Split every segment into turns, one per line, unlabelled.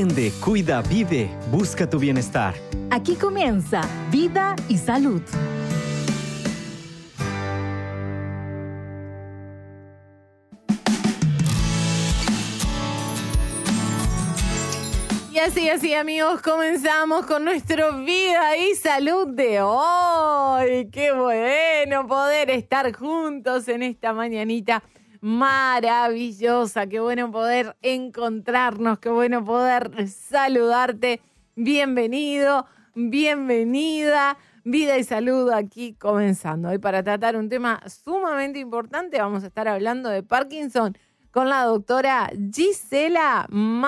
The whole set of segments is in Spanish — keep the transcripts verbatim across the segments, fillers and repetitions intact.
Aprende, cuida, vive, busca tu bienestar.
Aquí comienza Vida y Salud.
Y así, así, amigos, comenzamos con nuestro Vida y Salud de hoy. ¡Qué bueno poder estar juntos en esta mañanita maravillosa! ¡Qué bueno poder encontrarnos! ¡Qué bueno poder saludarte! Bienvenido, bienvenida. Vida y Salud aquí comenzando. Hoy para tratar un tema sumamente importante vamos a estar hablando de Parkinson con la doctora Gisela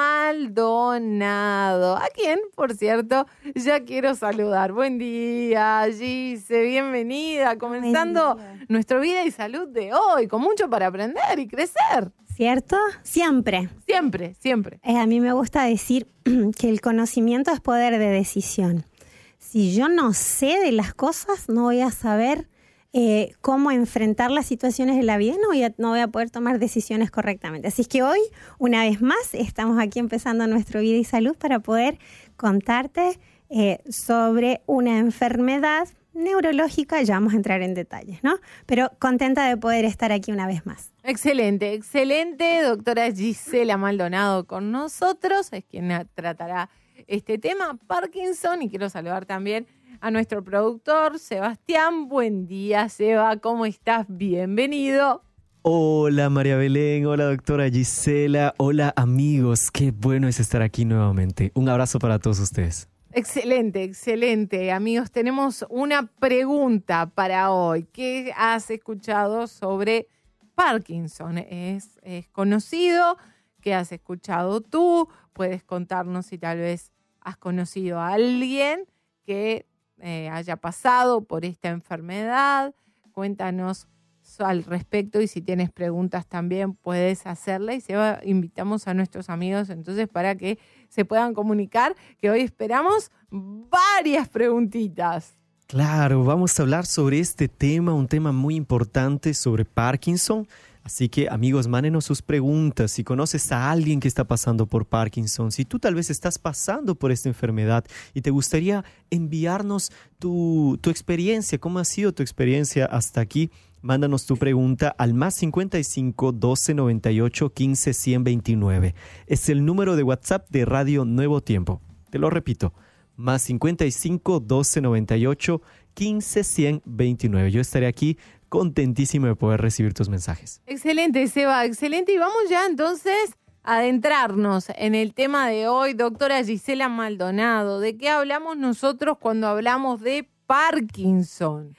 Maldonado, a quien, por cierto, ya quiero saludar. Buen día, Gise, bienvenida. Comenzando día. Nuestro Vida y Salud de hoy, con mucho para aprender y crecer.
¿Cierto? Siempre.
Siempre, siempre.
Eh, a mí me gusta decir que el conocimiento es poder de decisión. Si yo no sé de las cosas, no voy a saber Eh, cómo enfrentar las situaciones de la vida, no voy, a, no voy a poder tomar decisiones correctamente. Así es que hoy, una vez más, estamos aquí empezando nuestro Vida y Salud para poder contarte eh, sobre una enfermedad neurológica. Ya vamos a entrar en detalles, ¿no? Pero contenta de poder estar aquí una vez más.
Excelente, excelente. Doctora Gisela Maldonado con nosotros, es quien tratará este tema, Parkinson, y quiero saludar también a nuestro productor, Sebastián. Buen día, Seba, ¿cómo estás? Bienvenido.
Hola María Belén, hola doctora Gisela, hola amigos, qué bueno es estar aquí nuevamente. Un abrazo para todos ustedes.
Excelente, excelente. Amigos, tenemos una pregunta para hoy. ¿Qué has escuchado sobre Parkinson? ¿Es, es conocido? ¿Qué has escuchado tú? Puedes contarnos si tal vez has conocido a alguien que Eh, haya pasado por esta enfermedad. Cuéntanos al respecto y si tienes preguntas también puedes hacerla y se va, invitamos a nuestros amigos entonces para que se puedan comunicar, que hoy esperamos varias preguntitas.
Claro, vamos a hablar sobre este tema, un tema muy importante sobre Parkinson. Así que, amigos, mándenos sus preguntas. Si conoces a alguien que está pasando por Parkinson, si tú tal vez estás pasando por esta enfermedad y te gustaría enviarnos tu, tu experiencia, ¿cómo ha sido tu experiencia hasta aquí? Mándanos tu pregunta al más cincuenta y cinco, doce, noventa y ocho, quince, cien veintinueve. Es el número de WhatsApp de Radio Nuevo Tiempo. Te lo repito, más cincuenta y cinco, doce, noventa y ocho, quince, cien veintinueve. Yo estaré aquí contentísimo de poder recibir tus mensajes.
Excelente, Seba, excelente. Y vamos ya entonces a adentrarnos en el tema de hoy. Doctora Gisela Maldonado, ¿de qué hablamos nosotros cuando hablamos de Parkinson?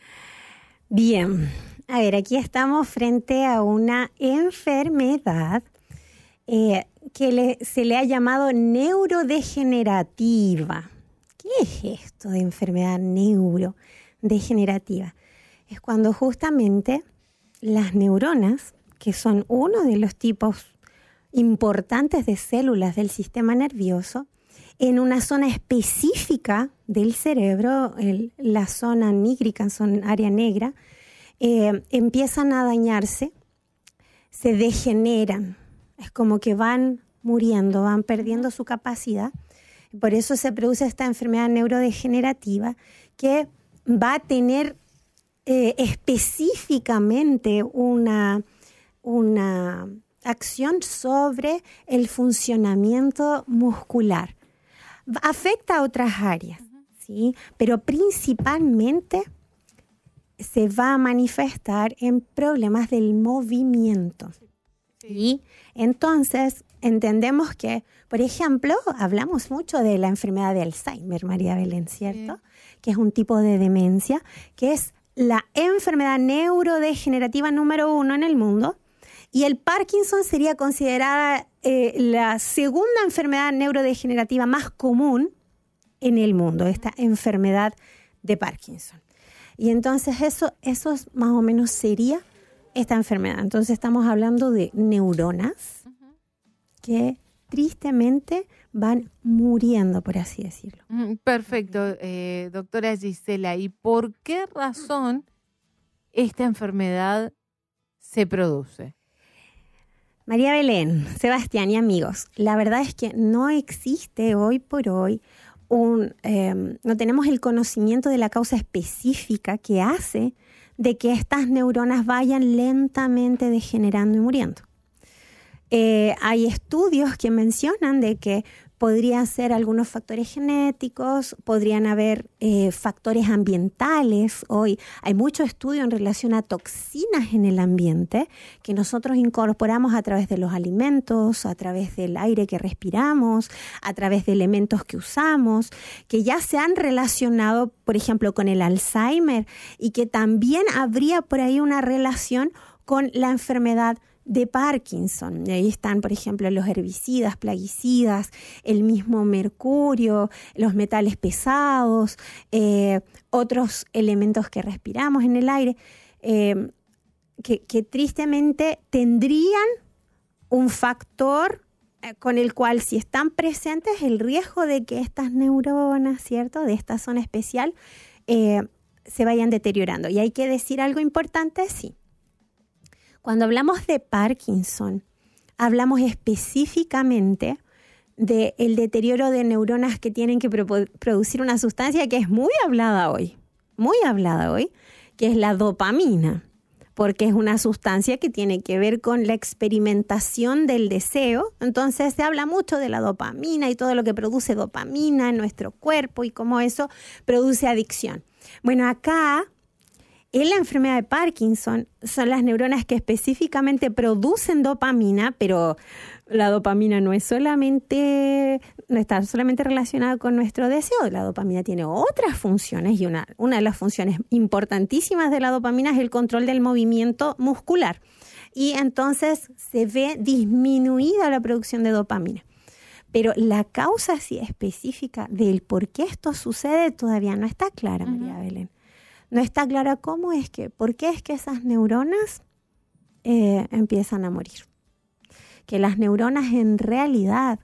Bien, a ver, aquí estamos frente a una enfermedad eh, que le, se le ha llamado neurodegenerativa. ¿Qué es esto de enfermedad neurodegenerativa? Es cuando justamente las neuronas, que son uno de los tipos importantes de células del sistema nervioso, en una zona específica del cerebro, el, la zona nígrica, son área negra, eh, empiezan a dañarse, se degeneran. Es como que van muriendo, van perdiendo su capacidad. Por eso se produce esta enfermedad neurodegenerativa que va a tener Eh, específicamente una, una acción sobre el funcionamiento muscular. Afecta a otras áreas, ¿sí? Pero principalmente se va a manifestar en problemas del movimiento. ¿Sí? Entonces, entendemos que, por ejemplo, hablamos mucho de la enfermedad de Alzheimer, María Belén, ¿cierto? Sí. Que es un tipo de demencia, que es la enfermedad neurodegenerativa número uno en el mundo, y el Parkinson sería considerada eh, la segunda enfermedad neurodegenerativa más común en el mundo, esta enfermedad de Parkinson. Y entonces eso, eso más o menos sería esta enfermedad. Entonces estamos hablando de neuronas que tristemente van muriendo, por así decirlo.
Perfecto, eh, doctora Gisela. ¿Y por qué razón esta enfermedad se produce?
María Belén, Sebastián y amigos, la verdad es que no existe hoy por hoy un, eh, no tenemos el conocimiento de la causa específica que hace de que estas neuronas vayan lentamente degenerando y muriendo. Eh, hay estudios que mencionan de que podrían ser algunos factores genéticos, podrían haber eh, factores ambientales. Hoy hay mucho estudio en relación a toxinas en el ambiente que nosotros incorporamos a través de los alimentos, a través del aire que respiramos, a través de elementos que usamos, que ya se han relacionado, por ejemplo, con el Alzheimer y que también habría por ahí una relación con la enfermedad de Parkinson. Y ahí están, por ejemplo, los herbicidas, plaguicidas, el mismo mercurio, los metales pesados, eh, otros elementos que respiramos en el aire, eh, que, que tristemente tendrían un factor eh, con el cual, si están presentes, el riesgo de que estas neuronas, ¿cierto?, de esta zona especial, eh, se vayan deteriorando. Y hay que decir algo importante, sí. Cuando hablamos de Parkinson, hablamos específicamente del deterioro de neuronas que tienen que pro- producir una sustancia que es muy hablada hoy, muy hablada hoy, que es la dopamina, porque es una sustancia que tiene que ver con la experimentación del deseo. Entonces se habla mucho de la dopamina y todo lo que produce dopamina en nuestro cuerpo y cómo eso produce adicción. Bueno, acá en la enfermedad de Parkinson son las neuronas que específicamente producen dopamina, pero la dopamina no es solamente, no está solamente relacionada con nuestro deseo. La dopamina tiene otras funciones y una, una de las funciones importantísimas de la dopamina es el control del movimiento muscular. Y entonces se ve disminuida la producción de dopamina. Pero la causa así específica del por qué esto sucede todavía no está clara, uh-huh. María Belén. No está clara cómo es que, por qué es que esas neuronas eh, empiezan a morir. Que las neuronas en realidad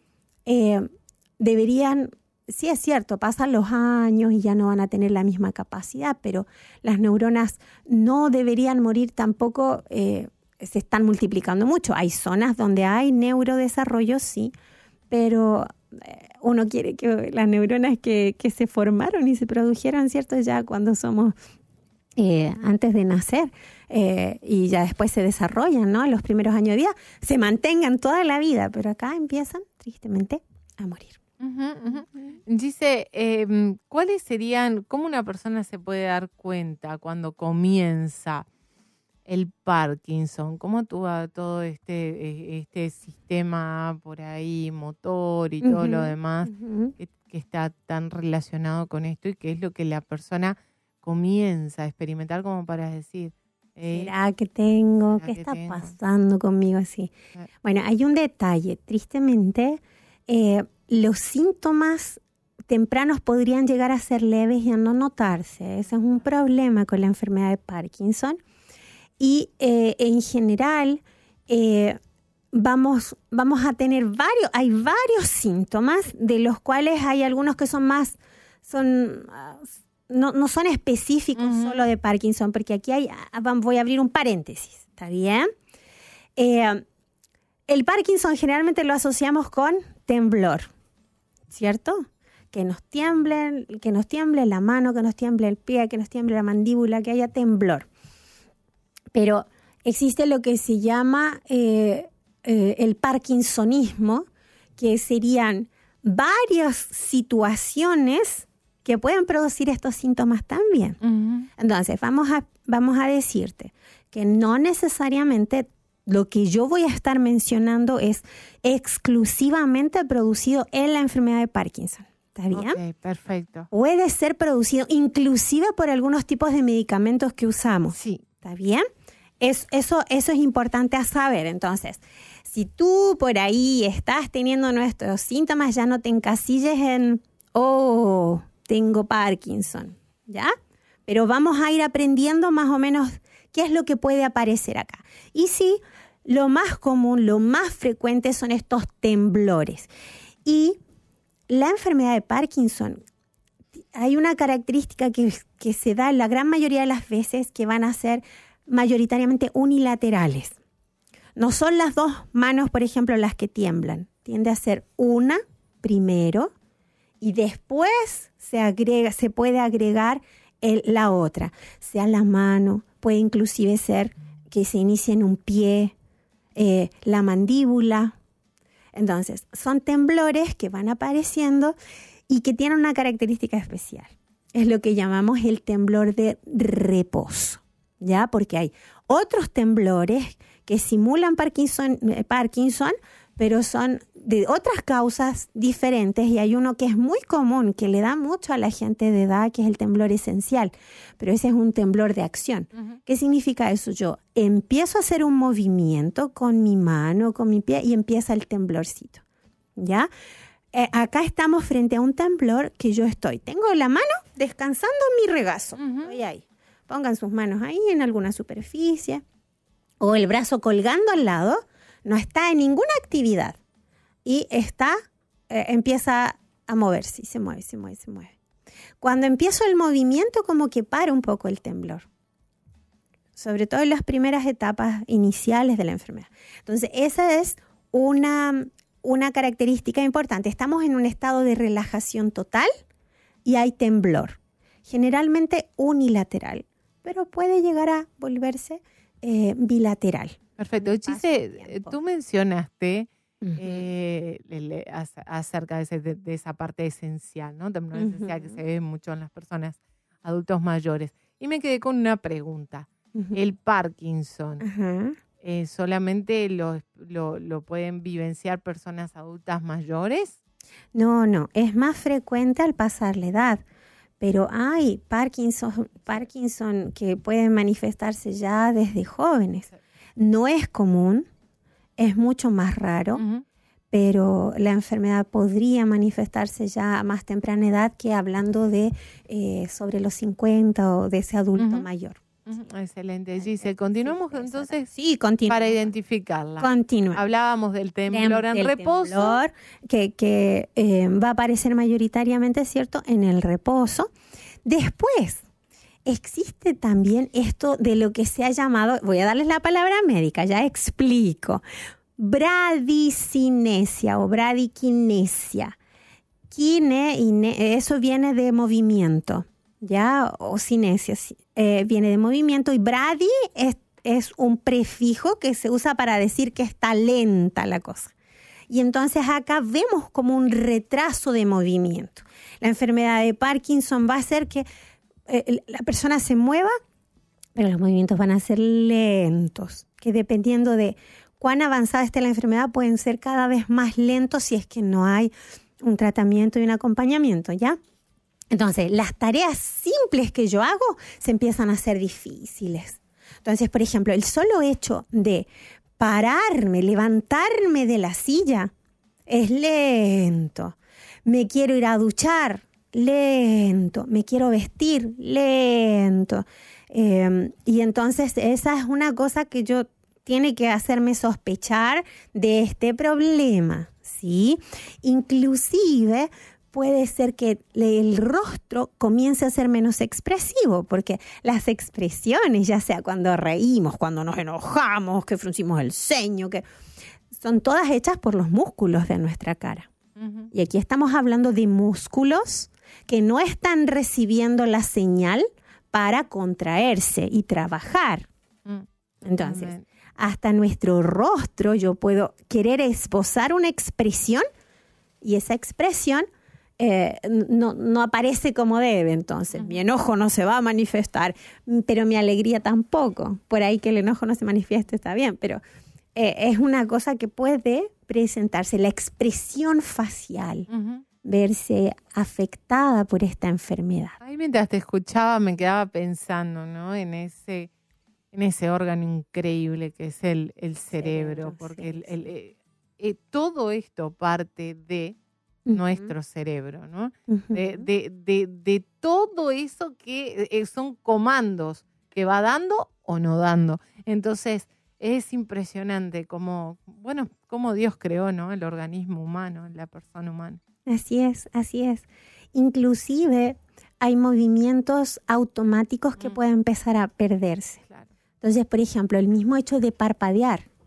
eh, deberían, sí es cierto, pasan los años y ya no van a tener la misma capacidad, pero las neuronas no deberían morir tampoco, eh, se están multiplicando mucho. Hay zonas donde hay neurodesarrollo, sí, pero uno quiere que las neuronas que, que se formaron y se produjeron, ¿cierto? Ya cuando somos, eh, antes de nacer, eh, y ya después se desarrollan, ¿no? En los primeros años de vida, se mantengan toda la vida, pero acá empiezan, tristemente, a morir.
Uh-huh, uh-huh. Dice, eh, ¿cuáles serían, cómo una persona se puede dar cuenta cuando comienza el Parkinson? ¿Cómo actúa todo este, este sistema por ahí, motor y todo uh-huh, lo demás, uh-huh. que, que está tan relacionado con esto y que es lo que la persona comienza a experimentar como para decir, eh,
¿será que tengo? ¿Qué
que
está
tengo?
pasando conmigo así? Eh. Bueno, hay un detalle. Tristemente, eh, los síntomas tempranos podrían llegar a ser leves y a no notarse. Ese es un problema con la enfermedad de Parkinson. Y eh, en general eh, vamos, vamos a tener varios, hay varios síntomas de los cuales hay algunos que son más, son, uh, no, no son específicos uh-huh. solo de Parkinson, porque aquí hay, voy a abrir un paréntesis, ¿está bien? Eh, el Parkinson generalmente lo asociamos con temblor, ¿cierto? Que nos tiemble, que nos tiemble la mano, que nos tiemble el pie, que nos tiemble la mandíbula, que haya temblor. Pero existe lo que se llama eh, eh, el parkinsonismo, que serían varias situaciones que pueden producir estos síntomas también. Uh-huh. Entonces, vamos a, vamos a decirte que no necesariamente lo que yo voy a estar mencionando es exclusivamente producido en la enfermedad de Parkinson. ¿Está bien?
Ok, perfecto.
Puede ser producido inclusive por algunos tipos de medicamentos que usamos.
Sí.
¿Está bien? Es, eso, eso es importante a saber. Entonces, si tú por ahí estás teniendo nuestros síntomas, ya no te encasilles en, oh, tengo Parkinson, ¿ya? Pero vamos a ir aprendiendo más o menos qué es lo que puede aparecer acá. Y sí, lo más común, lo más frecuente son estos temblores. Y la enfermedad de Parkinson, hay una característica que, que se da la gran mayoría de las veces que van a ser mayoritariamente unilaterales. No son las dos manos, por ejemplo, las que tiemblan. Tiende a ser una primero y después se agrega, se puede agregar el, la otra. Sea la mano, puede inclusive ser que se inicie en un pie, eh, la mandíbula. Entonces, son temblores que van apareciendo y que tienen una característica especial. Es lo que llamamos el temblor de reposo, ¿ya? Porque hay otros temblores que simulan Parkinson, eh, Parkinson, pero son de otras causas diferentes, y hay uno que es muy común, que le da mucho a la gente de edad, que es el temblor esencial, pero ese es un temblor de acción. Uh-huh. ¿Qué significa eso? Yo empiezo a hacer un movimiento con mi mano, con mi pie, y empieza el temblorcito, ¿ya? Eh, acá estamos frente a un temblor que yo estoy, tengo la mano descansando en mi regazo, uh-huh. Estoy ahí. Pongan sus manos ahí en alguna superficie, o el brazo colgando al lado, no está en ninguna actividad y está, eh, empieza a moverse y se mueve, se mueve, se mueve. Cuando empiezo el movimiento, como que para un poco el temblor, sobre todo en las primeras etapas iniciales de la enfermedad. Entonces, esa es una, una característica importante. Estamos en un estado de relajación total y hay temblor, generalmente unilateral, pero puede llegar a volverse eh, bilateral.
Perfecto. Chise, tú mencionaste uh-huh. eh, le, le, acerca de, ese, de, de esa parte esencial, ¿no? Temblor uh-huh. esencial que se ve mucho en las personas adultos mayores. Y me quedé con una pregunta. Uh-huh. El Parkinson, uh-huh. eh, ¿solamente lo, lo, lo pueden vivenciar personas adultas mayores?
No, no. Es más frecuente al pasar la edad. Pero hay Parkinson, Parkinson que pueden manifestarse ya desde jóvenes. No es común, es mucho más raro, uh-huh. pero la enfermedad podría manifestarse ya a más temprana edad que hablando de eh, sobre los cincuenta o de ese adulto uh-huh. mayor.
Uh-huh. Excelente, Gise. Continuamos sí, entonces
sí,
para identificarla.
Continúa.
Hablábamos del temblor en
del
reposo.
Temblor que, que eh, va a aparecer mayoritariamente, ¿cierto?, en el reposo. Después, existe también esto de lo que se ha llamado, voy a darles la palabra médica, ya explico, bradicinesia o bradiquinesia. Kine, ine, eso viene de movimiento, ¿ya? O cinesia, eh, viene de movimiento, y bradi es, es un prefijo que se usa para decir que está lenta la cosa. Y entonces acá vemos como un retraso de movimiento. La enfermedad de Parkinson va a hacer que eh, la persona se mueva, pero los movimientos van a ser lentos, que dependiendo de cuán avanzada esté la enfermedad pueden ser cada vez más lentos si es que no hay un tratamiento y un acompañamiento, ¿ya? Entonces, las tareas simples que yo hago se empiezan a hacer difíciles. Entonces, por ejemplo, el solo hecho de pararme, levantarme de la silla es lento. Me quiero ir a duchar, lento. Me quiero vestir, lento. Eh, y entonces esa es una cosa que yo tiene que hacerme sospechar de este problema, ¿sí? Inclusive puede ser que el rostro comience a ser menos expresivo, porque las expresiones, ya sea cuando reímos, cuando nos enojamos, que fruncimos el ceño, que son todas hechas por los músculos de nuestra cara. Uh-huh. Y aquí estamos hablando de músculos que no están recibiendo la señal para contraerse y trabajar. Uh-huh. Entonces, uh-huh. hasta nuestro rostro yo puedo querer esbozar una expresión y esa expresión Eh, no, no aparece como debe. Entonces uh-huh. mi enojo no se va a manifestar, pero mi alegría tampoco. Por ahí que el enojo no se manifieste está bien, pero eh, es una cosa que puede presentarse, la expresión facial, uh-huh. verse afectada por esta enfermedad.
Ahí mientras te escuchaba me quedaba pensando, ¿no?, en ese, en ese órgano increíble que es el, el cerebro, cerebro porque sí, el, el, el, eh, todo esto parte de Uh-huh. nuestro cerebro, ¿no? Uh-huh. De, de, de, de todo eso que eh, son comandos que va dando o no dando. Entonces, es impresionante cómo, bueno, cómo Dios creó, ¿no?, el organismo humano, la persona humana.
Así es, así es. Inclusive hay movimientos automáticos que uh-huh. pueden empezar a perderse. Claro. Entonces, por ejemplo, el mismo hecho de parpadear,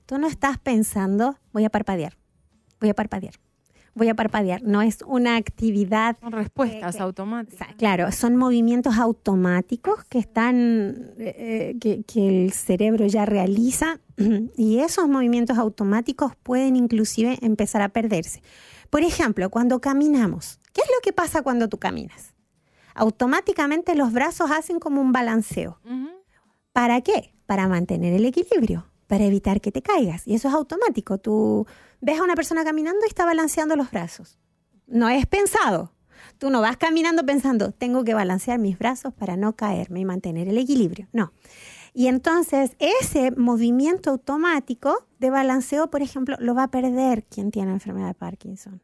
Tú no estás pensando, voy a parpadear, voy a parpadear, voy a parpadear. No es una actividad.
Son respuestas
eh, que,
automáticas.
Claro, son movimientos automáticos que están, eh, que, que el cerebro ya realiza, y esos movimientos automáticos pueden inclusive empezar a perderse. Por ejemplo, cuando caminamos, ¿qué es lo que pasa cuando tú caminas? Automáticamente los brazos hacen como un balanceo.
Uh-huh.
¿Para qué? Para mantener el equilibrio, para evitar que te caigas. Y eso es automático. Tú ves a una persona caminando y está balanceando los brazos. No es pensado. Tú no vas caminando pensando, tengo que balancear mis brazos para no caerme y mantener el equilibrio. No. Y entonces ese movimiento automático de balanceo, por ejemplo, lo va a perder quien tiene enfermedad de Parkinson.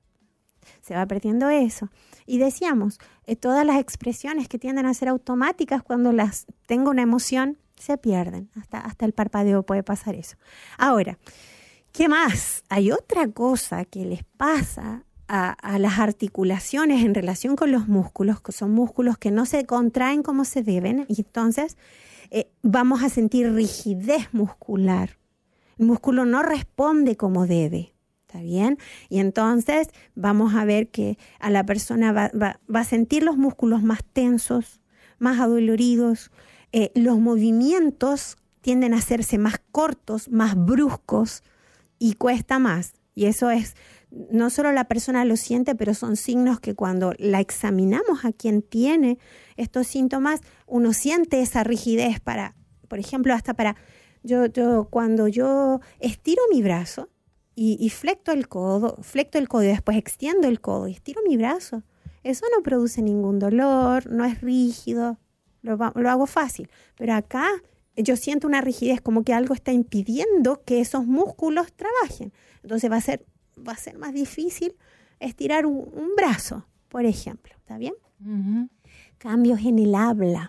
Se va perdiendo eso. Y decíamos, eh, todas las expresiones que tienden a ser automáticas cuando las tengo una emoción, se pierden. Hasta, hasta el parpadeo puede pasar eso. Ahora, ¿qué más? Hay otra cosa que les pasa a, a las articulaciones en relación con los músculos, que son músculos que no se contraen como se deben, y entonces eh, vamos a sentir rigidez muscular. El músculo no responde como debe. ¿Está bien? Y entonces vamos a ver que a la persona va, va, va a sentir los músculos más tensos, más adoloridos. Eh, los movimientos tienden a hacerse más cortos, más bruscos y cuesta más. Y eso es, no solo la persona lo siente, pero son signos que cuando la examinamos a quien tiene estos síntomas, uno siente esa rigidez para, por ejemplo, hasta para, yo, yo cuando yo estiro mi brazo, Y, y flecto el codo, flecto el codo y después extiendo el codo y estiro mi brazo. Eso no produce ningún dolor, no es rígido, lo, lo hago fácil. Pero acá yo siento una rigidez, como que algo está impidiendo que esos músculos trabajen. Entonces va a ser, va a ser más difícil estirar un, un brazo, por ejemplo. ¿Está bien?
Uh-huh.
Cambios en el habla.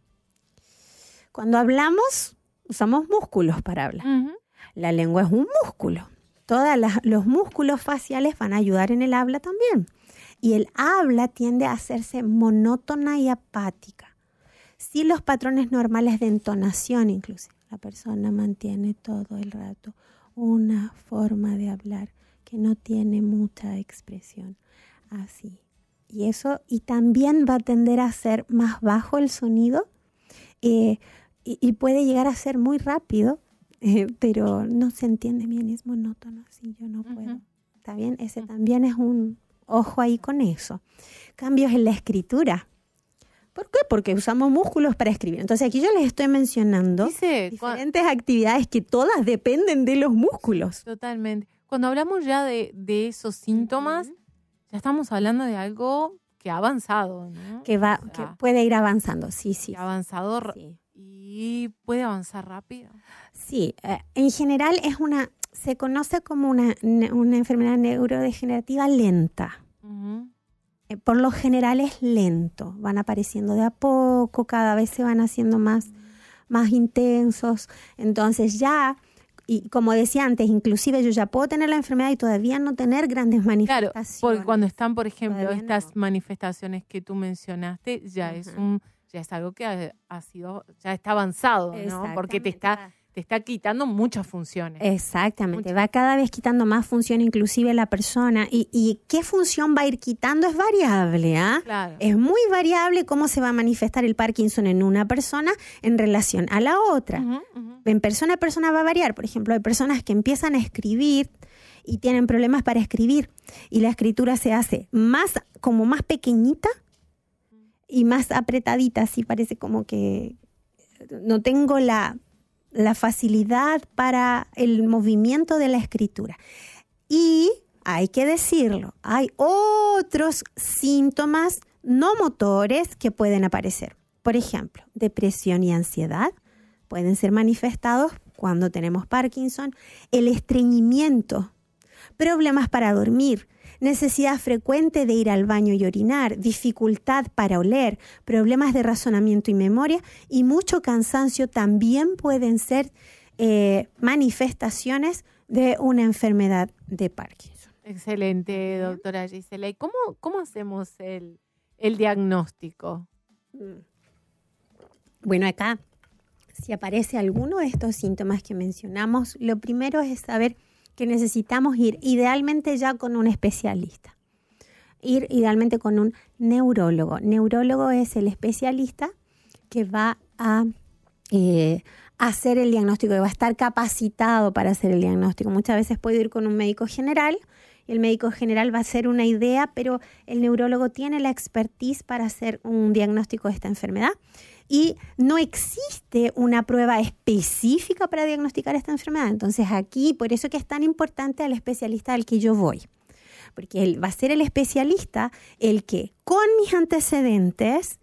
Cuando hablamos, usamos músculos para hablar.
Uh-huh.
La lengua es un músculo. Todos los músculos faciales van a ayudar en el habla también. Y el habla tiende a hacerse monótona y apática. Sí, los patrones normales de entonación, inclusive. La persona mantiene todo el rato una forma de hablar que no tiene mucha expresión. Así. Y eso, y también va a tender a ser más bajo el sonido eh, y, y puede llegar a ser muy rápido. Eh, pero no se entiende bien, es monótono, así yo no puedo. Uh-huh. ¿Está bien? Ese uh-huh. también es un ojo ahí con eso. Cambios en la escritura. ¿Por qué? Porque usamos músculos para escribir. Entonces aquí yo les estoy mencionando
Dice,
diferentes cu- actividades que todas dependen de los músculos.
Totalmente. Cuando hablamos ya de, de esos síntomas, uh-huh. ya estamos hablando de algo que ha avanzado, ¿no?
Que va,
o sea,
que puede ir avanzando, sí, sí.
Que ha avanzado
sí.
Y puede avanzar rápido.
Sí, eh, en general es una, se conoce como una, una enfermedad neurodegenerativa lenta.
Uh-huh.
Eh, por lo general es lento, van apareciendo de a poco, cada vez se van haciendo más, uh-huh. más intensos. Entonces ya, y como decía antes, inclusive yo ya puedo tener la enfermedad y todavía no tener grandes manifestaciones.
Claro, porque cuando están, por ejemplo,
todavía
estas
no.
manifestaciones que tú mencionaste, ya uh-huh. es un ya es algo que ha, ha sido, ya está avanzado, ¿no? Porque te está, te está quitando muchas funciones.
Exactamente,
muchas.
Va cada vez quitando más función, inclusive la persona. Y, y qué función va a ir quitando es variable, ¿ah? ¿eh?
Claro.
Es muy variable cómo se va a manifestar el Parkinson en una persona en relación a la otra.
Uh-huh, uh-huh.
En persona a persona va a variar. Por ejemplo, hay personas que empiezan a escribir y tienen problemas para escribir. Y la escritura se hace más, como más pequeñita, y más apretadita, así parece como que no tengo la, la facilidad para el movimiento de la escritura. Y hay que decirlo, hay otros síntomas no motores que pueden aparecer. Por ejemplo, depresión y ansiedad pueden ser manifestados cuando tenemos Parkinson, el estreñimiento, problemas para dormir, necesidad frecuente de ir al baño y orinar, dificultad para oler, problemas de razonamiento y memoria y mucho cansancio también pueden ser eh, manifestaciones de una enfermedad de Parkinson.
Excelente, doctora Gisela. ¿Y cómo, cómo hacemos el, el diagnóstico?
Bueno, acá si aparece alguno de estos síntomas que mencionamos, lo primero es saber que necesitamos ir idealmente ya con un especialista. Ir idealmente con un neurólogo. Neurólogo es el especialista que va a eh, hacer el diagnóstico, que va a estar capacitado para hacer el diagnóstico. Muchas veces puedo ir con un médico general, y el médico general va a hacer una idea, pero el neurólogo tiene la expertise para hacer un diagnóstico de esta enfermedad. Y no existe una prueba específica para diagnosticar esta enfermedad. Entonces aquí, por eso que es tan importante al especialista al que yo voy. Porque él va a ser el especialista el que, con mis antecedentes,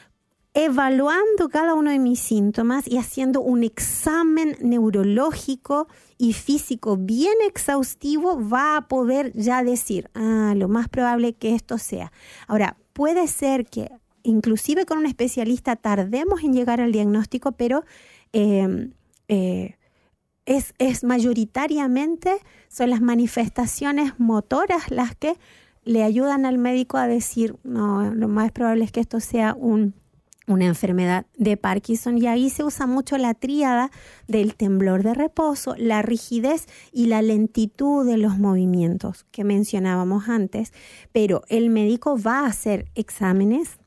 evaluando cada uno de mis síntomas y haciendo un examen neurológico y físico bien exhaustivo, va a poder ya decir, ah, lo más probable que esto sea. Ahora, puede ser que inclusive con un especialista tardemos en llegar al diagnóstico, pero eh, eh, es, es mayoritariamente son las manifestaciones motoras las que le ayudan al médico a decir, no, lo más probable es que esto sea un, una enfermedad de Parkinson. Y ahí se usa mucho la tríada del temblor de reposo, la rigidez y la lentitud de los movimientos que mencionábamos antes. Pero el médico va a hacer exámenes,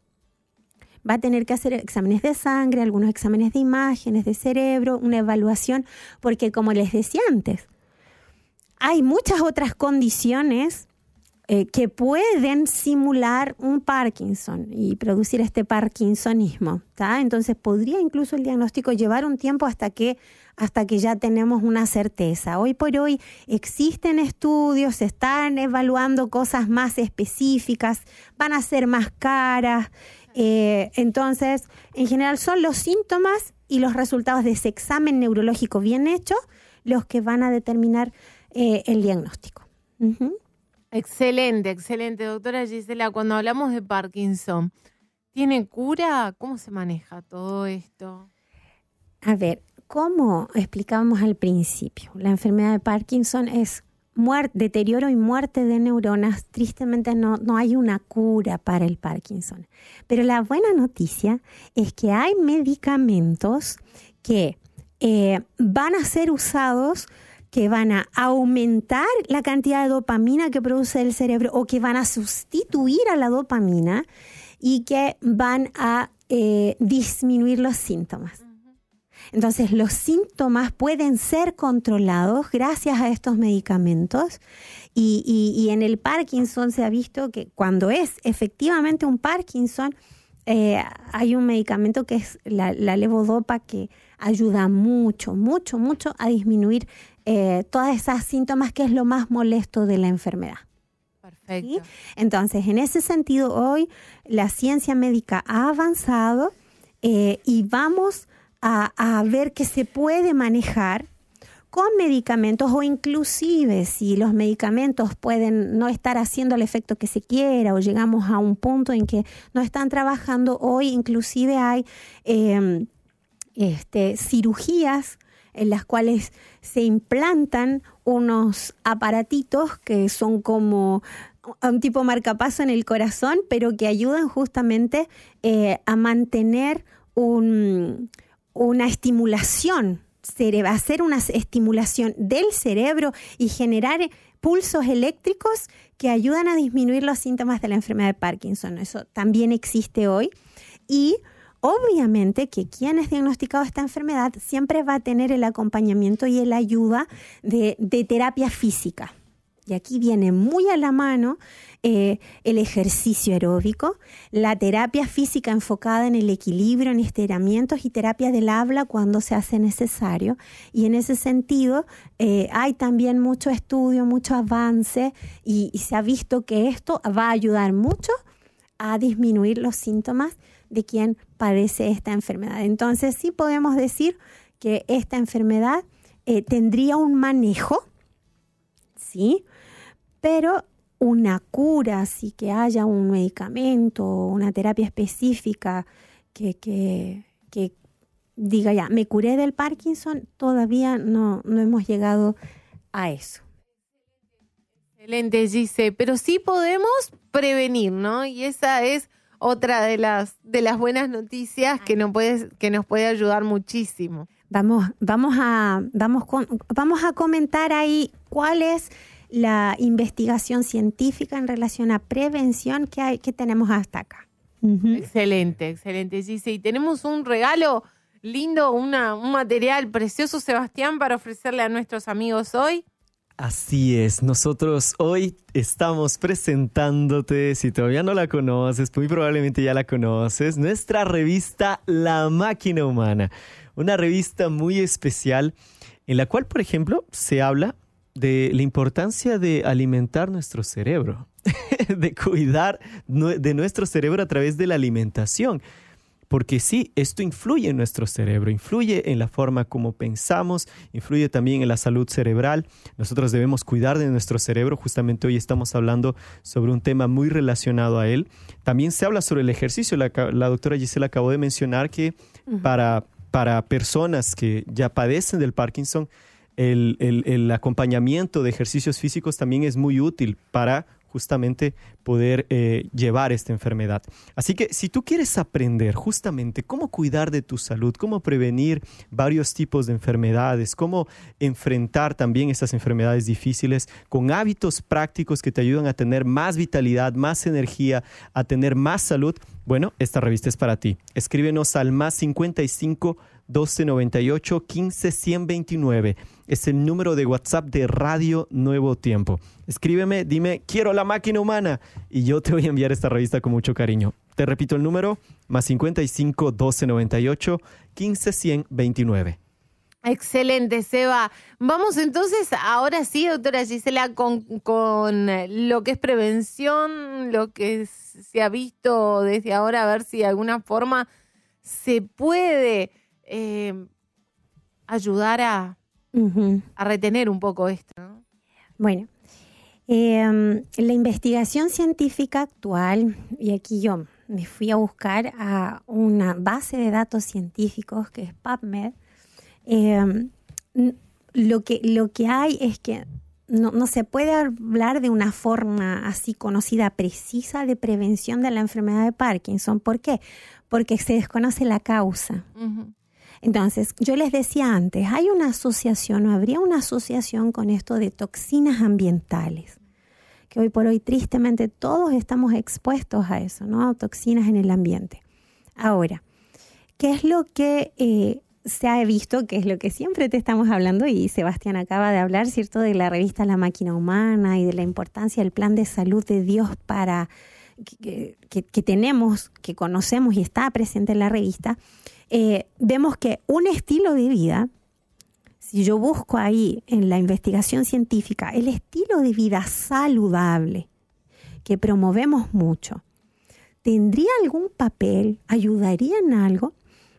va a tener que hacer exámenes de sangre, algunos exámenes de imágenes de cerebro, una evaluación, porque como les decía antes, hay muchas otras condiciones eh, que pueden simular un Parkinson y producir este parkinsonismo, ¿tá? Entonces podría incluso el diagnóstico llevar un tiempo hasta que, hasta que ya tenemos una certeza. Hoy por hoy existen estudios, se están evaluando cosas más específicas, van a ser más caras. Eh, entonces, en general son los síntomas y los resultados de ese examen neurológico bien hecho los que van a determinar eh, el diagnóstico. Uh-huh.
Excelente, excelente, doctora Gisela. Cuando hablamos de Parkinson, ¿tiene cura? ¿Cómo se maneja todo esto?
A ver, como explicábamos al principio, la enfermedad de Parkinson es muerte, deterioro y muerte de neuronas. Tristemente no, no hay una cura para el Parkinson. Pero la buena noticia es que hay medicamentos que eh, van a ser usados, que van a aumentar la cantidad de dopamina que produce el cerebro o que van a sustituir a la dopamina y que van a eh, disminuir los síntomas. Entonces, los síntomas pueden ser controlados gracias a estos medicamentos y, y, y en el Parkinson se ha visto que cuando es efectivamente un Parkinson, eh, hay un medicamento que es la, la levodopa que ayuda mucho, mucho, mucho a disminuir eh, todas esas síntomas que es lo más molesto de la enfermedad.
Perfecto.
¿Sí? Entonces, en ese sentido, hoy la ciencia médica ha avanzado eh, y vamos A, a ver que se puede manejar con medicamentos o inclusive si los medicamentos pueden no estar haciendo el efecto que se quiera o llegamos a un punto en que no están trabajando, hoy inclusive hay eh, este, cirugías en las cuales se implantan unos aparatitos que son como un tipo marcapaso en el corazón, pero que ayudan justamente eh, a mantener un... una estimulación, hacer una estimulación del cerebro y generar pulsos eléctricos que ayudan a disminuir los síntomas de la enfermedad de Parkinson. Eso también existe hoy. Y obviamente que quien es diagnosticado esta enfermedad siempre va a tener el acompañamiento y la ayuda de, de terapia física. Y aquí viene muy a la mano eh, el ejercicio aeróbico, la terapia física enfocada en el equilibrio, en estiramientos y terapia del habla cuando se hace necesario. Y en ese sentido eh, hay también mucho estudio, mucho avance y, y se ha visto que esto va a ayudar mucho a disminuir los síntomas de quien padece esta enfermedad. Entonces sí podemos decir que esta enfermedad eh, tendría un manejo, ¿sí? Pero una cura, así que haya un medicamento, una terapia específica que, que, que diga ya, me curé del Parkinson, todavía no, no hemos llegado a eso.
Excelente, Gise, pero sí podemos prevenir, ¿no? Y esa es otra de las, de las buenas noticias que nos puede, que nos puede ayudar muchísimo.
Vamos, vamos, a, vamos, con, vamos a comentar ahí cuál es la investigación científica en relación a prevención que, hay, que tenemos hasta acá. Uh-huh.
Excelente, excelente, Gise. Y tenemos un regalo lindo, una, un material precioso, Sebastián, para ofrecerle a nuestros amigos hoy.
Así es, nosotros hoy estamos presentándote, si todavía no la conoces, muy probablemente ya la conoces, nuestra revista La Máquina Humana. Una revista muy especial en la cual, por ejemplo, se habla de la importancia de alimentar nuestro cerebro, de cuidar de nuestro cerebro a través de la alimentación. Porque sí, esto influye en nuestro cerebro, influye en la forma como pensamos, influye también en la salud cerebral. Nosotros debemos cuidar de nuestro cerebro. Justamente hoy estamos hablando sobre un tema muy relacionado a él. También se habla sobre el ejercicio. La, la doctora Gisela acabó de mencionar que uh-huh. para, para personas que ya padecen del Parkinson, el, el, el acompañamiento de ejercicios físicos también es muy útil para justamente poder eh, llevar esta enfermedad. Así que si tú quieres aprender justamente cómo cuidar de tu salud, cómo prevenir varios tipos de enfermedades, cómo enfrentar también estas enfermedades difíciles con hábitos prácticos que te ayudan a tener más vitalidad, más energía, a tener más salud, bueno, esta revista es para ti. Escríbenos al más cincuenta y cinco, doce noventa y ocho, quince, cien veintinueve. Es el número de WhatsApp de Radio Nuevo Tiempo. Escríbeme, dime, quiero La Máquina Humana y yo te voy a enviar esta revista con mucho cariño. Te repito el número, más cincuenta y cinco, doce noventa y ocho, quince, cien veintinueve.
Excelente, Seba. Vamos entonces, ahora sí, doctora Gisela, con, con lo que es prevención, lo que se ha visto desde ahora, a ver si de alguna forma se puede eh, ayudar a, uh-huh. a retener un poco esto, ¿no?
Bueno, eh, la investigación científica actual, y aquí yo me fui a buscar a una base de datos científicos que es PubMed. Eh, lo que, lo que hay es que no, no se puede hablar de una forma así conocida, precisa de prevención de la enfermedad de Parkinson. ¿Por qué? Porque se desconoce la causa. Uh-huh. Entonces, yo les decía antes, hay una asociación o habría una asociación con esto de toxinas ambientales, que hoy por hoy tristemente todos estamos expuestos a eso, ¿no? Toxinas en el ambiente. Ahora, ¿qué es lo que eh, se ha visto, que es lo que siempre te estamos hablando, y Sebastián acaba de hablar, ¿cierto?, de la revista La Máquina Humana y de la importancia del plan de salud de Dios para que, que, que tenemos, que conocemos y está presente en la revista. Eh, vemos que un estilo de vida, si yo busco ahí en la investigación científica, el estilo de vida saludable que promovemos mucho, ¿tendría algún papel? ¿Ayudaría en algo?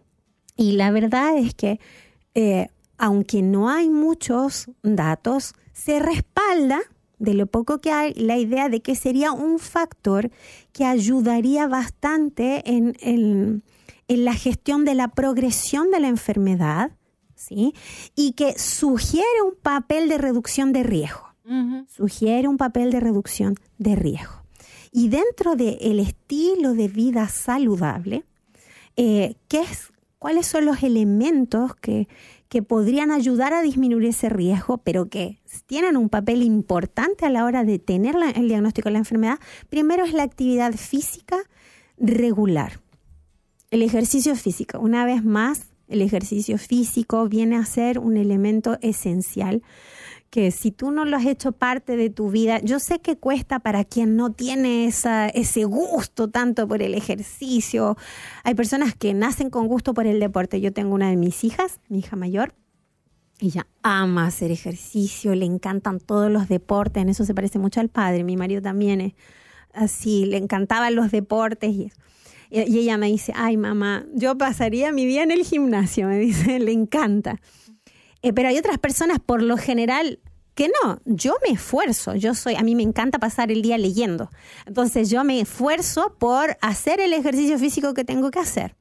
Y la verdad es que, eh, aunque no hay muchos datos, se respalda de lo poco que hay la idea de que sería un factor que ayudaría bastante en, en, en la gestión de la progresión de la enfermedad, ¿sí? Y que sugiere un papel de reducción de riesgo. Uh-huh. Sugiere un papel de reducción de riesgo. Y dentro del estilo de vida saludable, eh, ¿qué es? ¿Cuáles son los elementos que, que podrían ayudar a disminuir ese riesgo, pero que tienen un papel importante a la hora de tener la, el diagnóstico de la enfermedad? Primero es la actividad física regular. El ejercicio físico, una vez más, el ejercicio físico viene a ser un elemento esencial que si tú no lo has hecho parte de tu vida, yo sé que cuesta para quien no tiene esa, ese gusto tanto por el ejercicio. Hay personas que nacen con gusto por el deporte. Yo tengo una de mis hijas, mi hija mayor, ella ama hacer ejercicio, le encantan todos los deportes, en eso se parece mucho al padre. Mi marido también es así, le encantaban los deportes y eso. Y ella me dice, ay mamá, yo pasaría mi día en el gimnasio, me dice, le encanta. Eh, pero hay otras personas, por lo general, que no. Yo me esfuerzo. Yo soy, a mí me encanta pasar el día leyendo. Entonces yo me esfuerzo por hacer el ejercicio físico que tengo que hacer.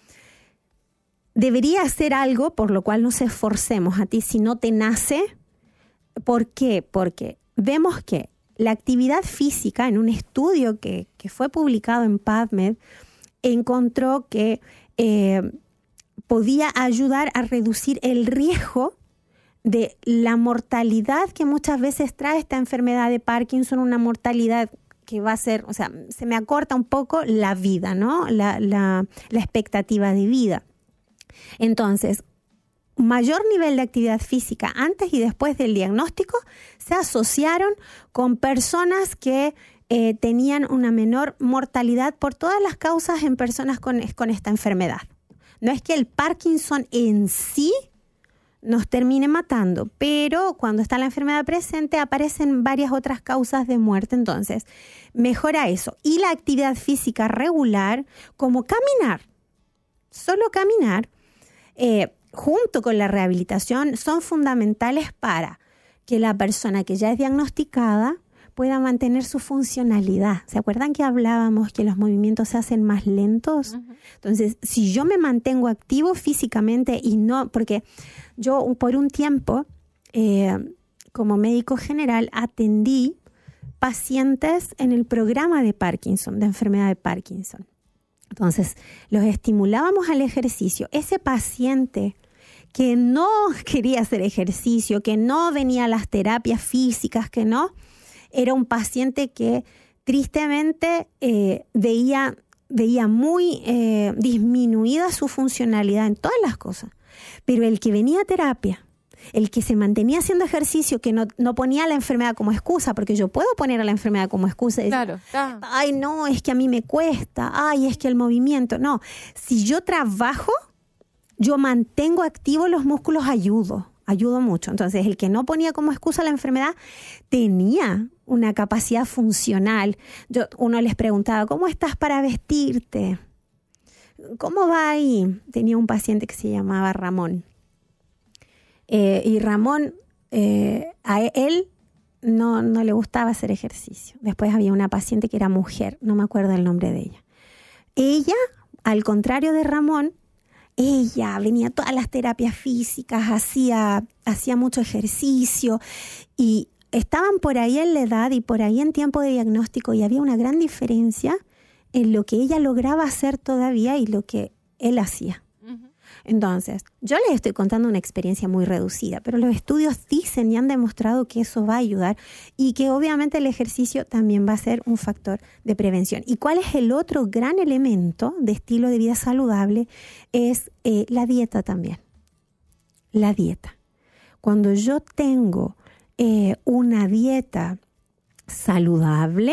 Debería hacer algo por lo cual nos esforcemos a ti si no te nace. ¿Por qué? Porque vemos que la actividad física, en un estudio que, que fue publicado en PubMed, encontró que eh, podía ayudar a reducir el riesgo de la mortalidad que muchas veces trae esta enfermedad de Parkinson, una mortalidad que va a ser, o sea, se me acorta un poco la vida, ¿no? La, la, la expectativa de vida. Entonces, mayor nivel de actividad física antes y después del diagnóstico se asociaron con personas que eh, tenían una menor mortalidad por todas las causas en personas con, con esta enfermedad. No es que el Parkinson en sí nos termine matando, pero cuando está la enfermedad presente aparecen varias otras causas de muerte, entonces mejora eso. Y la actividad física regular, como caminar, solo caminar, eh, junto con la rehabilitación, son fundamentales para que la persona que ya es diagnosticada pueda mantener su funcionalidad. ¿Se acuerdan que hablábamos que los movimientos se hacen más lentos? Uh-huh. Entonces, si yo me mantengo activo físicamente y no, porque yo por un tiempo, eh, como médico general, atendí pacientes en el programa de Parkinson, de enfermedad de Parkinson. Entonces, los estimulábamos al ejercicio. Ese paciente que no quería hacer ejercicio, que no venía a las terapias físicas, que no, era un paciente que tristemente eh, veía, veía muy eh, disminuida su funcionalidad en todas las cosas. Pero el que venía a terapia, el que se mantenía haciendo ejercicio, que no, no ponía la enfermedad como excusa, porque yo puedo poner a la enfermedad como excusa. Y
claro,
decir,
está.
Ay, no, es que a mí me cuesta. Ay, es que el movimiento. No, si yo trabajo, yo mantengo activos los músculos, ayudo. Ayudo mucho. Entonces, el que no ponía como excusa la enfermedad tenía una capacidad funcional. Yo, uno les preguntaba, ¿cómo estás para vestirte? ¿Cómo va ahí? Tenía un paciente que se llamaba Ramón. Eh, y Ramón, eh, a él no, no le gustaba hacer ejercicio. Después había una paciente que era mujer, no me acuerdo el nombre de ella. Ella, al contrario de Ramón, ella venía a todas las terapias físicas, hacía, hacía mucho ejercicio y estaban por ahí en la edad y por ahí en tiempo de diagnóstico y había una gran diferencia en lo que ella lograba hacer todavía y lo que él hacía. Uh-huh. Entonces, yo les estoy contando una experiencia muy reducida, pero los estudios dicen y han demostrado que eso va a ayudar y que obviamente el ejercicio también va a ser un factor de prevención. ¿Y cuál es el otro gran elemento de estilo de vida saludable? Es eh, la dieta también. La dieta. Cuando yo tengo eh, una dieta saludable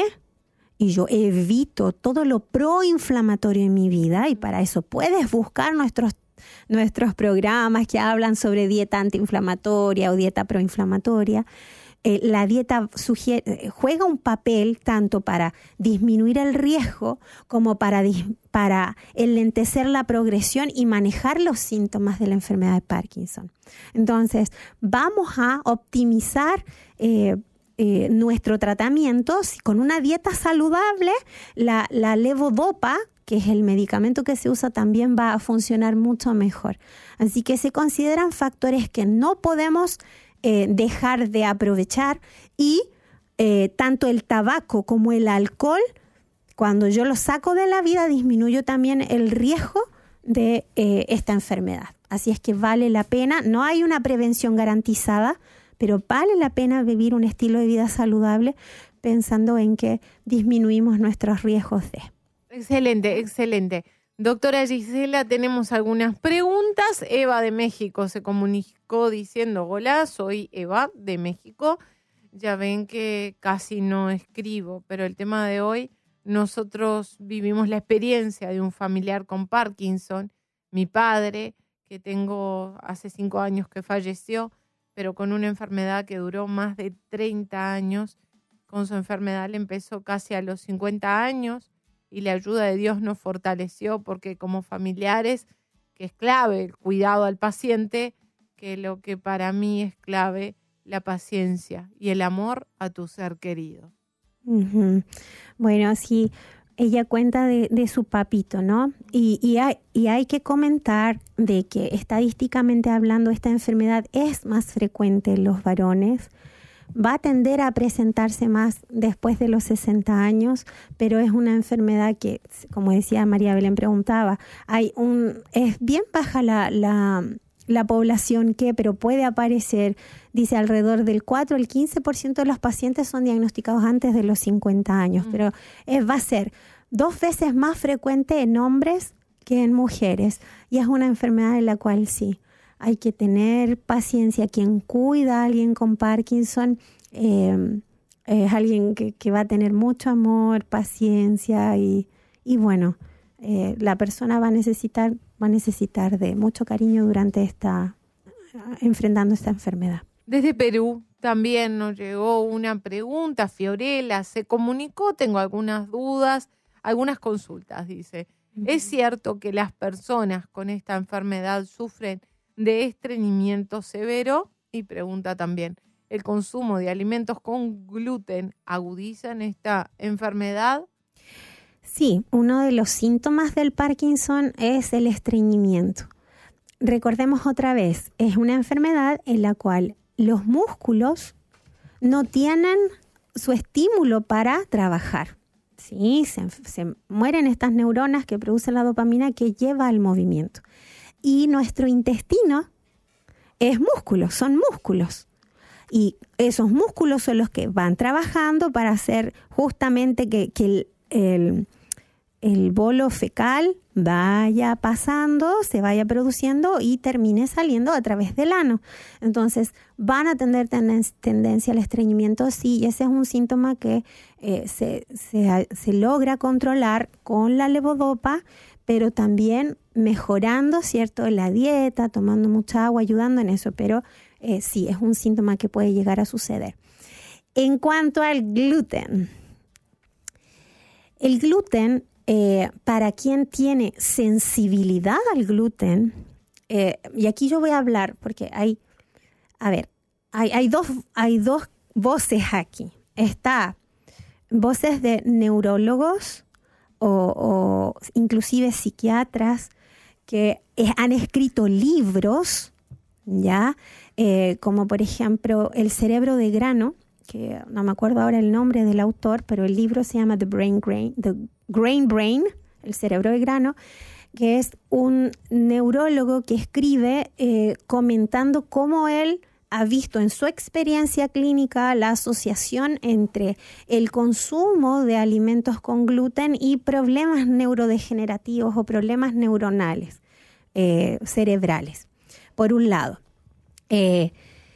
y yo evito todo lo proinflamatorio en mi vida, y para eso puedes buscar nuestros nuestros programas que hablan sobre dieta antiinflamatoria o dieta proinflamatoria. Eh, la dieta sugiere, juega un papel tanto para disminuir el riesgo como para, dis, para enlentecer la progresión y manejar los síntomas de la enfermedad de Parkinson. Entonces, vamos a optimizar eh, eh, nuestro tratamiento con una dieta saludable. La, la levodopa, que es el medicamento que se usa, también va a funcionar mucho mejor. Así que se consideran factores que no podemos eh, dejar de aprovechar y eh, tanto el tabaco como el alcohol, cuando yo los saco de la vida, disminuyo también el riesgo de eh, esta enfermedad. Así es que vale la pena, no hay una prevención garantizada, pero vale la pena vivir un estilo de vida saludable pensando en que disminuimos nuestros riesgos de...
Excelente, excelente. Doctora Gisela, tenemos algunas preguntas. Eva de México se comunicó diciendo, hola, soy Eva de México. Ya ven que casi no escribo, pero el tema de hoy, nosotros vivimos la experiencia de un familiar con Parkinson, mi padre, que tengo hace cinco años que falleció, pero con una enfermedad que duró más de treinta años. Con su enfermedad le empezó casi a los cincuenta años. Y la ayuda de Dios nos fortaleció porque como familiares, que es clave el cuidado al paciente, que lo que para mí es clave, la paciencia y el amor a tu ser querido.
Uh-huh. Bueno, sí, ella cuenta de, de su papito, ¿no? Y, y, hay, y hay que comentar de que estadísticamente hablando esta enfermedad es más frecuente en los varones, va a tender a presentarse más después de los sesenta años, pero es una enfermedad que, como decía María Belén preguntaba, hay un es bien baja la, la, la población que, pero puede aparecer, dice alrededor del cuatro al quince por ciento de los pacientes son diagnosticados antes de los cincuenta años, mm. pero es, va a ser dos veces más frecuente en hombres que en mujeres, y es una enfermedad en la cual sí, hay que tener paciencia. Quien cuida a alguien con Parkinson eh, es alguien que, que va a tener mucho amor, paciencia y, y bueno, eh, la persona va a necesitar va a necesitar de mucho cariño durante esta enfrentando esta enfermedad.
Desde Perú también nos llegó una pregunta. Fiorella se comunicó, tengo algunas dudas, algunas consultas, dice. Uh-huh. ¿Es cierto que las personas con esta enfermedad sufren de estreñimiento severo? Y pregunta también, ¿el consumo de alimentos con gluten agudizan esta enfermedad?
Sí, uno de los síntomas del Parkinson es el estreñimiento. Recordemos otra vez, es una enfermedad en la cual los músculos no tienen su estímulo para trabajar. Sí, se, se mueren estas neuronas que producen la dopamina que lleva al movimiento. Y nuestro intestino es músculo, son músculos. Y esos músculos son los que van trabajando para hacer justamente que, que el, el, el bolo fecal vaya pasando, se vaya produciendo y termine saliendo a través del ano. Entonces van a tener tenden- tendencia al estreñimiento, sí, y ese es un síntoma que eh, se, se, se logra controlar con la levodopa, pero también mejorando, ¿cierto?, la dieta, tomando mucha agua, ayudando en eso, pero eh, sí, es un síntoma que puede llegar a suceder. En cuanto al gluten, el gluten, eh, para quien tiene sensibilidad al gluten, eh, y aquí yo voy a hablar, porque hay, a ver, hay, hay, dos, hay dos voces aquí. Está voces de neurólogos, O, o inclusive psiquiatras que eh, han escrito libros, ya, eh, como por ejemplo El cerebro de grano, que no me acuerdo ahora el nombre del autor, pero el libro se llama The Brain Grain, The Grain Brain, El cerebro de grano, que es un neurólogo que escribe eh, comentando cómo él ha visto en su experiencia clínica la asociación entre el consumo de alimentos con gluten y problemas neurodegenerativos o problemas neuronales eh, cerebrales, por un lado. Eh,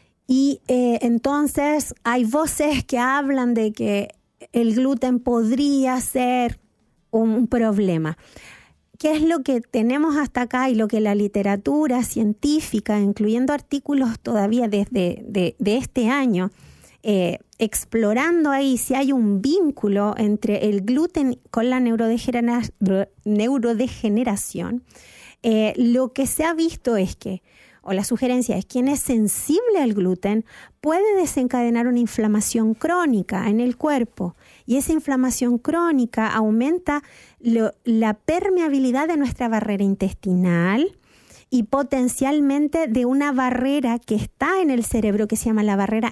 y eh, entonces hay voces que hablan de que el gluten podría ser un problema. ¿Qué es lo que tenemos hasta acá y lo que la literatura científica, incluyendo artículos todavía desde de, de este año, eh, explorando ahí si hay un vínculo entre el gluten con la neurodegenera- neurodegeneración? Eh, lo que se ha visto es que, o la sugerencia es, quien es sensible al gluten puede desencadenar una inflamación crónica en el cuerpo, y esa inflamación crónica aumenta lo, la permeabilidad de nuestra barrera intestinal y potencialmente de una barrera que está en el cerebro que se llama la barrera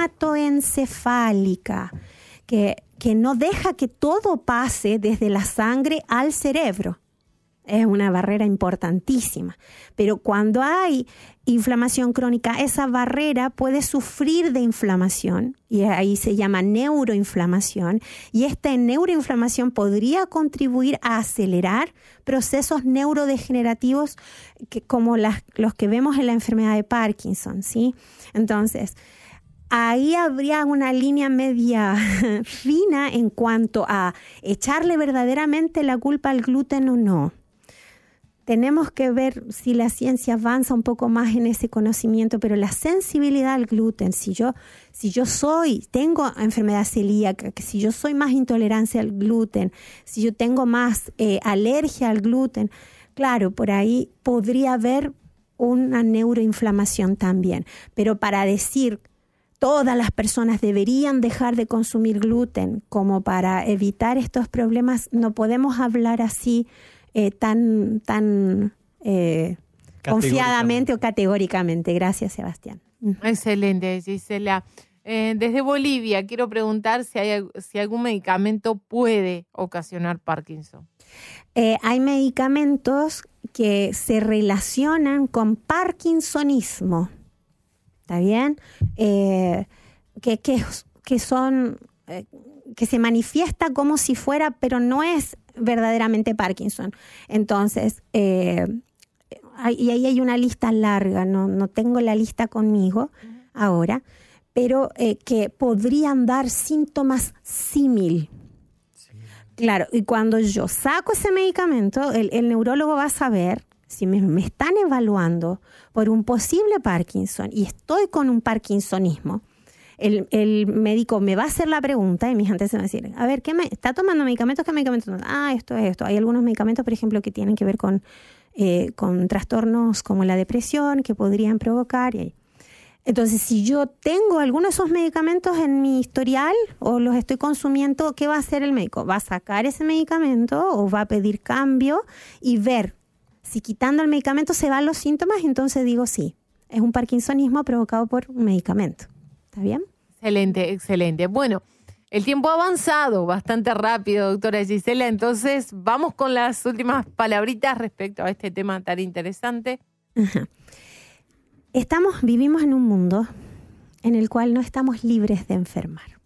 hematoencefálica, que, que no deja que todo pase desde la sangre al cerebro. Es una barrera importantísima. Pero cuando hay inflamación crónica, esa barrera puede sufrir de inflamación, y ahí se llama neuroinflamación, y esta neuroinflamación podría contribuir a acelerar procesos neurodegenerativos que, como las, los que vemos en la enfermedad de Parkinson, ¿sí? Entonces, ahí habría una línea media fina en cuanto a echarle verdaderamente la culpa al gluten o no. Tenemos que ver si la ciencia avanza un poco más en ese conocimiento, pero la sensibilidad al gluten, si yo, si yo soy, tengo enfermedad celíaca, que si yo soy más intolerancia al gluten, si yo tengo más eh, alergia al gluten, claro, por ahí podría haber una neuroinflamación también. Pero para decir todas las personas deberían dejar de consumir gluten como para evitar estos problemas, no podemos hablar así Eh, tan, tan eh, confiadamente o categóricamente. Gracias, Sebastián.
Excelente, Gisela. Eh, desde Bolivia quiero preguntar si hay si algún medicamento puede ocasionar Parkinson.
Eh, hay medicamentos que se relacionan con parkinsonismo, ¿está bien? Eh, que, que, que son, eh, que se manifiesta como si fuera, pero no es verdaderamente Parkinson. Entonces, eh, hay, y ahí hay una lista larga, no, no tengo la lista conmigo uh-huh. ahora, pero eh, que podrían dar síntomas símil. Sí. Claro, y cuando yo saco ese medicamento, el, el neurólogo va a saber si me, me están evaluando por un posible Parkinson y estoy con un parkinsonismo. El, el médico me va a hacer la pregunta y mis antes se van a decir, a ver, ¿qué me, ¿está tomando medicamentos? ¿Qué medicamentos? Ah, esto es esto. Hay algunos medicamentos, por ejemplo, que tienen que ver con, eh, con trastornos como la depresión que podrían provocar. Y entonces, si yo tengo alguno de esos medicamentos en mi historial o los estoy consumiendo, ¿qué va a hacer el médico? Va a sacar ese medicamento o va a pedir cambio y ver si quitando el medicamento se van los síntomas. Entonces digo, sí, es un parkinsonismo provocado por un medicamento. ¿Está bien?
Excelente, excelente. Bueno, el tiempo ha avanzado bastante rápido, doctora Gisela. Entonces, vamos con las últimas palabritas respecto a este tema tan interesante.
Ajá. Estamos, vivimos en un mundo en el cual no estamos libres de enfermar.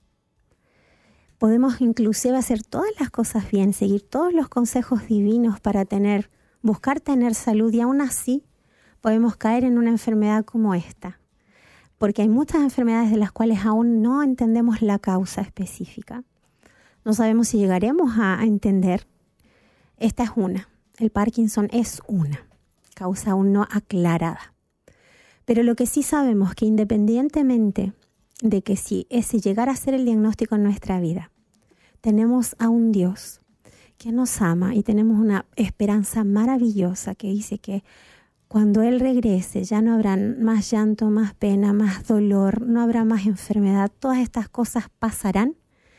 Podemos inclusive hacer todas las cosas bien, seguir todos los consejos divinos para tener, buscar tener salud y aún así podemos caer en una enfermedad como esta. Porque hay muchas enfermedades de las cuales aún no entendemos la causa específica. No sabemos si llegaremos a entender. Esta es una. El Parkinson es una causa aún no aclarada. Pero lo que sí sabemos es que independientemente de que si ese llegara a ser el diagnóstico en nuestra vida, tenemos a un Dios que nos ama y tenemos una esperanza maravillosa que dice que cuando Él regrese ya no habrá más llanto, más pena, más dolor, no habrá más enfermedad. Todas estas cosas pasarán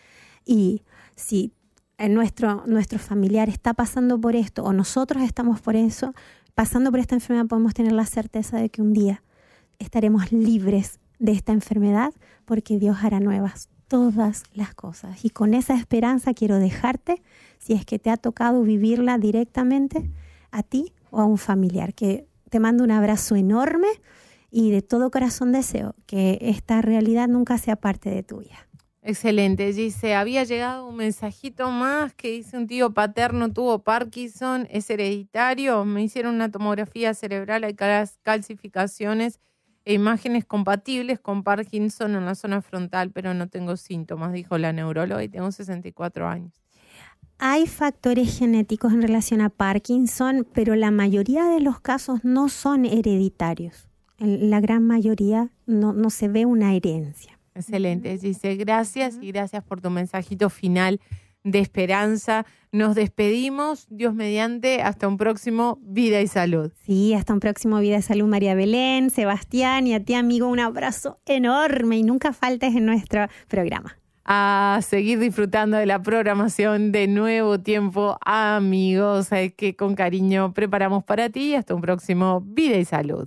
y si nuestro, nuestro familiar está pasando por esto o nosotros estamos por eso, pasando por esta enfermedad, podemos tener la certeza de que un día estaremos libres de esta enfermedad porque Dios hará nuevas todas las cosas. Y con esa esperanza quiero dejarte, si es que te ha tocado vivirla directamente a ti o a un familiar, que te mando un abrazo enorme y de todo corazón deseo que esta realidad nunca sea parte de tu vida.
Excelente, dice, había llegado un mensajito más que dice un tío paterno tuvo Parkinson, es hereditario, me hicieron una tomografía cerebral, hay calcificaciones e imágenes compatibles con Parkinson en la zona frontal, pero no tengo síntomas, dijo la neuróloga y tengo sesenta y cuatro años.
Hay factores genéticos en relación a Parkinson, pero la mayoría de los casos no son hereditarios. En la gran mayoría no, no se ve una herencia.
Excelente, dice, gracias y gracias por tu mensajito final de esperanza. Nos despedimos, Dios mediante, hasta un próximo Vida y Salud.
Sí, hasta un próximo Vida y Salud, María Belén, Sebastián y a ti, amigo, un abrazo enorme y nunca faltes en nuestro programa.
A seguir disfrutando de la programación de Nuevo Tiempo, amigos, que con cariño preparamos para ti. Hasta un próximo Vida y Salud.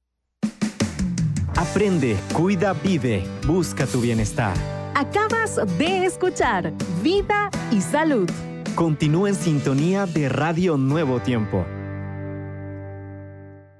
Aprende, cuida, vive, busca tu bienestar.
Acabas de escuchar Vida y Salud.
Continúa en sintonía de Radio Nuevo Tiempo.